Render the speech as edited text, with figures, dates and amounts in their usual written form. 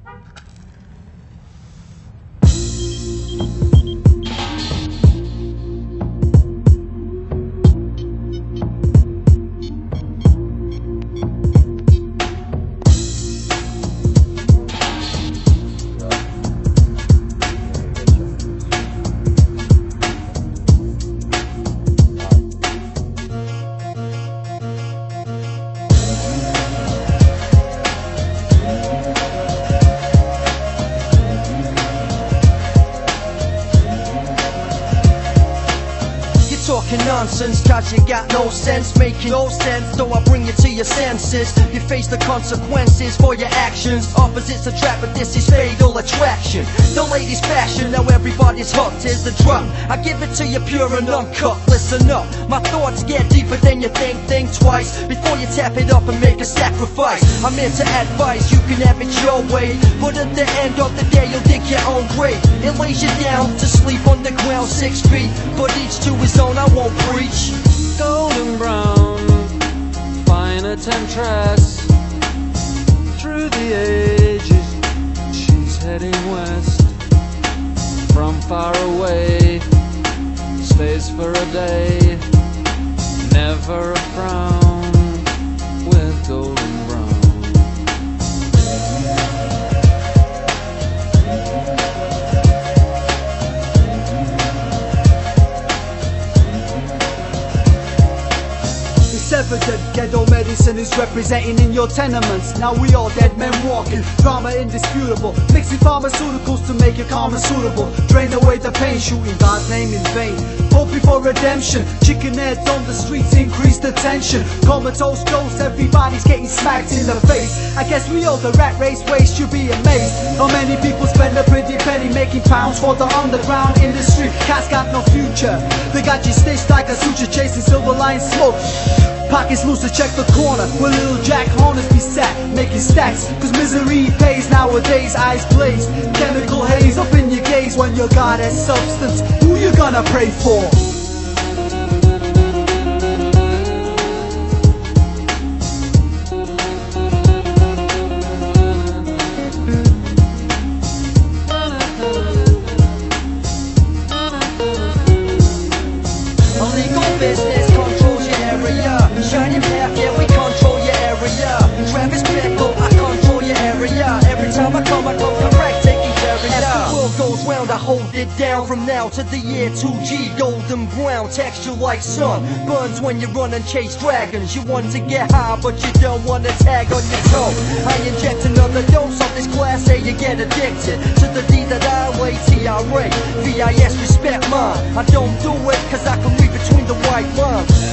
Talking nonsense, cause you got no sense, making no sense, so I bring you to your senses. You face the consequences for your actions. Opposites attract, but this is fatal attraction. The latest fashion, now everybody's hooked. Here's the drop, I give it to you pure and uncut. Listen up, my thoughts get deeper than you think twice before you tap it up and make a sacrifice. I'm here to advise, you can have it your way, but at the end of the day you'll dig your own grave. It lays you down to sleep on the ground 6 feet, but each to his own, I won't preach. Golden brown, finer temptress, through the ages, she's heading west. From far away, stays for a day, never a frown, with golden brown. Evident ghetto medicine is representing in your tenements. Now we all dead men walking, drama indisputable, mixing pharmaceuticals to make it calm and suitable. Drain away the pain, shooting God's name in vain, hoping for redemption. Chicken heads on the streets increase the tension. Comatose ghosts, everybody's getting smacked in the face. I guess we all the rat race waste, you'll be amazed how many people spend a pretty penny making pounds for the underground industry. Cats got no future, they got you stitched like a suture, chasing silver line smoke. Pockets loose to check the corner where little Jack Horners be sat, making stacks, cause misery pays nowadays. Eyes blaze, chemical haze up in your gaze. When your God has substance, who you gonna pray for? Illegal business controls your area. Shining path, yeah, we control your area. Travis Bickle, I control your area. Every time I come correct, taking care of it. As the world goes round, I hold it down. From now to the year 2G, golden brown, texture like sun. Burns when you run and chase dragons. You want to get high, but you don't want to tag on your toe. I inject another dose of this class A, you get addicted to the D that I lay, TRA, VIS, respect mine. I don't do it cause I can read between the white lines.